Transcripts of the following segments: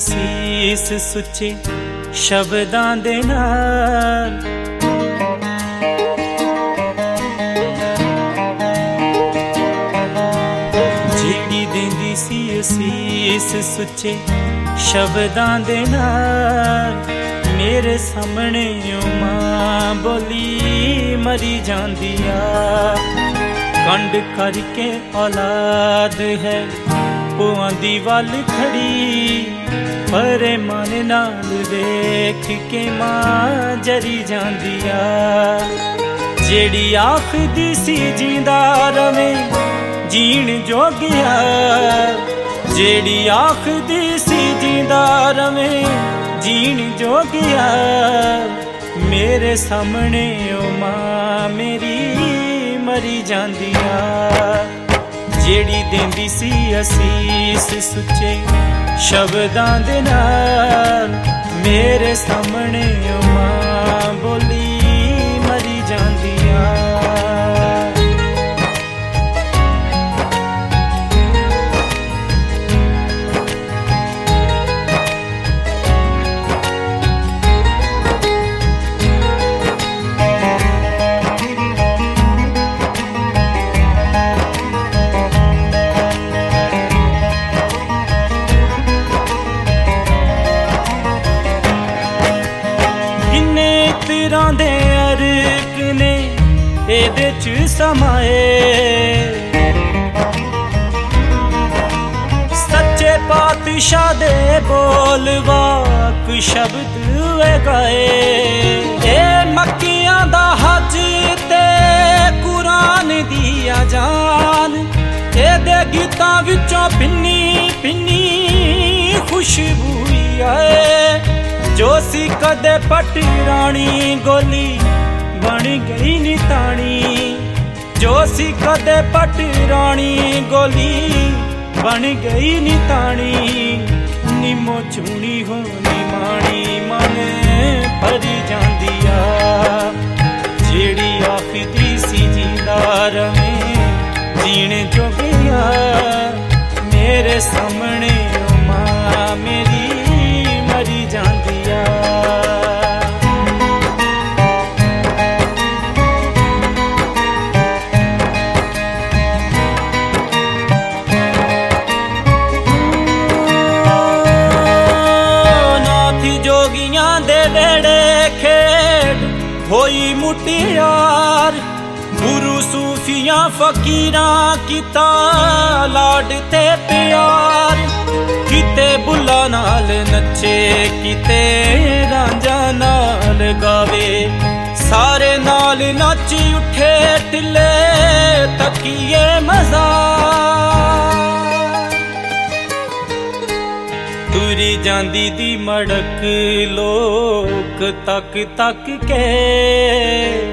ਅਸੀਸ ਸੁੱਚੇ ਸ਼ਬਦਾਂ ਦੇ ਨਾਲ। ਜਿਹੜੀ ਦਿੰਦੀ ਸੀ ਅਸੀਸ ਸੁੱਚੇ ਸ਼ਬਦਾਂ ਦੇ ਨਾਲ, ਮੇਰੇ ਸਾਹਮਣੇ ਓ ਮਾਂ ਬੋਲੀ ਮਰੀ ਜਾਂਦੀ ਆ। ਕੰਡ ਕਰਕੇ ਔਲਾਦ ਹੈ ਉਹ ਆਂਦੀ ਵੱਲ ਖੜੀ, ਪਰੇ ਮਨ ਨਾਲ ਵੇਖ ਕੇ ਮਾਂ ਜਰੀ ਜਾਂਦੀ ਆ। ਜਿਹੜੀ ਆਖਦੀ ਸੀ ਜਿੰਦਾ ਰਵੇਂ ਜੀਣ ਜੋਗਿਆ, ਜਿਹੜੀ ਆਖਦੀ ਸੀ ਜਿੰਦਾ ਰਵੇਂ ਜੀਣ ਜੋਗਿਆ, ਮੇਰੇ ਸਾਹਮਣੇ ਓ ਮਾਂ ਮੇਰੀ ਮਰੀ ਜਾਂਦੀ ਆ। ਜਿਹੜੀ ਦਿੰਦੀ ਸੀ ਅਸੀਸ ਸੁੱਚੇ ਸ਼ਬਦਾਂ ਦੇ ਨਾਲ, ਮੇਰੇ ਸਾਹਮਣੇ ਓ ਮਾਂ ਬੋਲੀ ਮਰੀ ਜਾਂਦੀ ਆ। ਤਰ੍ਹਾਂ ਦੇ ਅਰਕ ਨੇ ਇਹਦੇ ਚ ਸਮਾਏ, ਸੱਚੇ ਪਾਤਸ਼ਾਹ ਦੇ ਬੋਲ ਵਾਕ ਸ਼ਬਦ ਏ ਗਾਏ। ਇਹ ਮੱਕੀਆਂ ਦਾ ਹੱਜ ਤੇ ਕੁਰਾਨ ਦੀ ਅਜ਼ਾਨ, ਇਹਦੇ ਗੀਤਾਂ ਵਿੱਚੋਂ ਪਿੰਨੀ ਪਿੰਨੀ ਖੁਸ਼ਬੂ ਆਏ। ਜੋ ਸੀ ਕਦੇ ਪੱਟ ਰਾਣੀ ਗੋਲੀ ਬਣ ਗਈ ਨੀ ਤਾਣੀ, ਜੋ ਸੀ ਕਦੇ ਪੱਟ ਰਾਣੀ ਗੋਲੀ ਬਣ ਗਈ ਨੀ ਤਾਣੀ। ਨਿੰਮੋ ਚੂਣੀ ਹੋ ਨੀ ਮਾਣੀ ਮਨ ਭਰੀ ਜਾਂਦੀ ਆ। ਜਿਹੜੀ ਆਖਦੀ ਸੀ ਜਿੰਦਾ ਰਵੇਂ ਜੀਣ ਜੋਗਿਆ, ਮੇਰੇ ਸਾਹਮਣੇ ਓ ਮਾਂ ਮੇਰੀ ਮਰੀ ਜਾਂਦੀ ਆ। ਨਾਥੀ ਜੋਗੀਆਂ ਦੇ ਵੇੜੇ ਖੇਡ ਹੋਈ ਮੁਟਿਆਰ, ਗੁਰੂ ਸੂਫੀਆਂ ਫਕੀਰਾਂ ਕੀਤਾ ਲਾਡ ਤੇ ਪਿਆਰ। ਕਿਤੇ ਬੁੱਲਾ ਨਾਲ ਨੱਚੇ ਕਿਤੇ ਰਾਂਝਾ ਨਾਲ ਗਾਵੇ, ਸਾਰੇ ਨਾਲ ਨੱਚ ਉੱਠੇ ਟਿੱਲੇ ਤਕੀਏ ਮਜ਼ਾ। ਤੁਰੀ ਜਾਂਦੀ ਦੀ ਮੜਕ ਲੋਕ ਤੱਕ ਤੱਕ ਕੇ,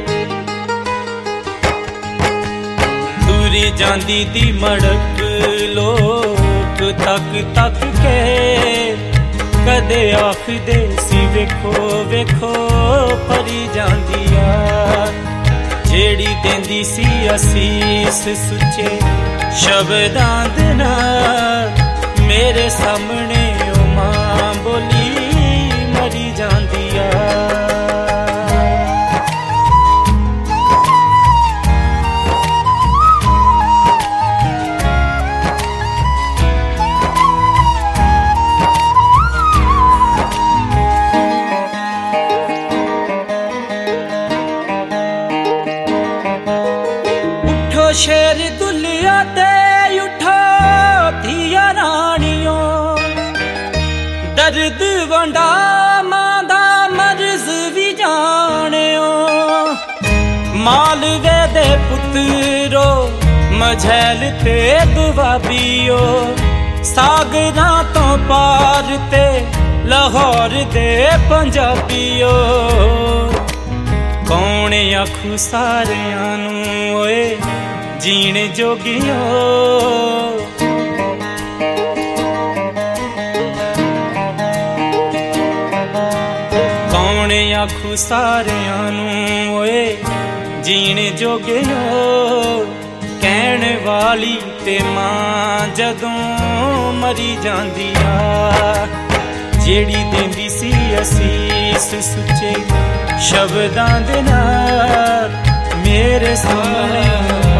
ਤੁਰੀ ਜਾਂਦੀ ਦੀ ਮੜਕ ਲੋਕ ਤੱਕ ਤੱਕ ਕੇ। ਕਦੇ ਆਖਦੇ ਸੀ ਵੇਖੋ ਵੇਖੋ ਭਰੀ ਜਾਂਦੀ ਆ। ਜਿਹੜੀ ਦਿੰਦੀ ਸੀ ਅਸੀਸ ਸੁੱਚੇ ਸ਼ਬਦਾਂ ਦੇ ਨਾਲ, ਮੇਰੇ ਸਾਹਮਣੇ ਓ ਮਾਂ ਬੋਲੀ ਮਰੀ ਜਾਂਦੀ ਆ। ਸ਼ੇਰ ਦੁਲੀਆ ਤੇ ਉਠੋ ਧੀਆ ਰਾਣੀਓ, ਦਰਦ ਵੰਡਾ ਮਾਂ ਦਾ ਮਰਜ਼ ਵੀ ਜਾਣਿਓ। ਮਾਲਵੇ ਦੇ ਪੁੱਤਰੋ ਮਝੈਲ ਤੇ ਦੁਆਬੀਓ, ਸਾਗਰਾਂ ਤੋਂ ਪਾਰ ਤੇ ਲਾਹੌਰ ਦੇ ਪੰਜਾਬੀਓ। ਕੌਣ ਆਖੂ ਸਾਰਿਆਂ ਨੂੰ ਓਏ ਜੀਣ ਜੋਗਿਓ, ਕੌਣ ਆਖੂ ਸਾਰਿਆਂ ਨੂੰ ਓਏ ਜੀਣ ਜੋਗਿਓ। ਕਹਿਣ ਵਾਲੀ ਤੇ ਮਾਂ ਜਦੋਂ ਮਰੀ ਜਾਂਦੀ ਆ, ਜਿਹੜੀ ਦਿੰਦੀ ਸੀ ਅਸੀਸ ਸੁੱਚੇ ਸ਼ਬਦਾਂ ਦੇ ਨਾਲ ਮੇਰੇ ਸਾਹਮਣੇ